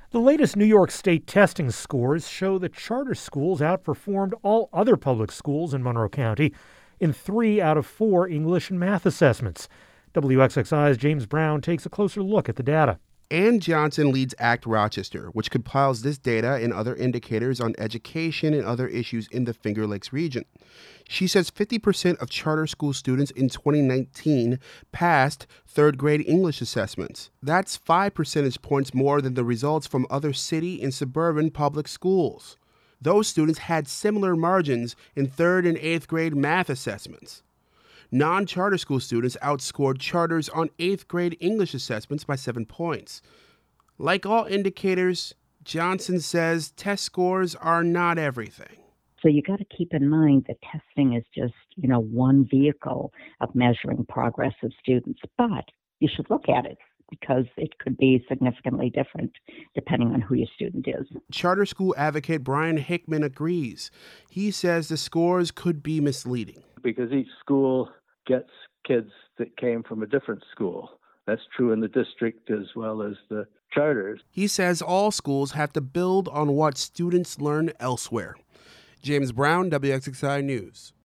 The latest New York State testing scores show that charter schools outperformed all other public schools in Monroe County in 3 out of 4 English and math assessments. WXXI's James Brown takes a closer look at the data. Ann Johnson leads ACT Rochester, which compiles this data and other indicators on education and other issues in the Finger Lakes region. She says 50% of charter school students in 2019 passed third-grade English assessments. That's 5 percentage points more than the results from other city and suburban public schools. Those students had similar margins in 3rd and 8th grade math assessments. Non-charter school students outscored charters on 8th grade English assessments by 7 points. Like all indicators, Johnson says test scores are not everything. So you got to keep in mind that testing is just, one vehicle of measuring progress of students. But you should look at it because it could be significantly different depending on who your student is. Charter school advocate Brian Hickman agrees. He says the scores could be misleading. Because each school gets kids that came from a different school. That's true in the district as well as the charters. He says all schools have to build on what students learn elsewhere. James Brown, WXXI News.